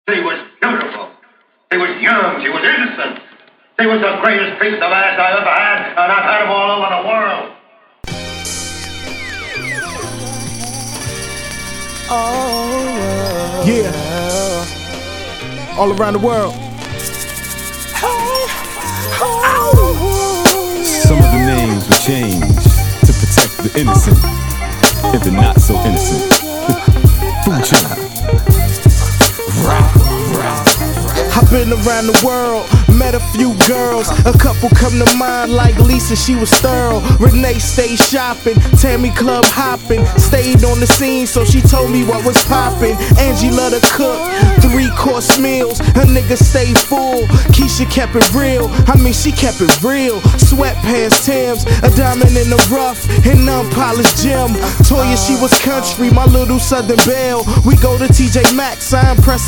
She was beautiful. She was young. She was innocent. She was the greatest piece of ass I ever had, and I've had them all over the world. Oh, yeah. All around the world. Some of the names were changed to protect the innocent, if they're not so innocent. Food chain. I've been around the world, met a few girls. A couple come to mind like Lisa, she was thorough. Renee stayed shopping, Tammy club hopping. Stayed on the scene, so she told me what was poppin'. Angie loved to cook, 3-course meals. A nigga stayed full, Keisha kept it real. I mean, she kept it real. Sweatpants, Timbs, a diamond in the rough, and unpolished gym. Toya, she was country, my little Southern belle. We go to TJ Maxx, I impress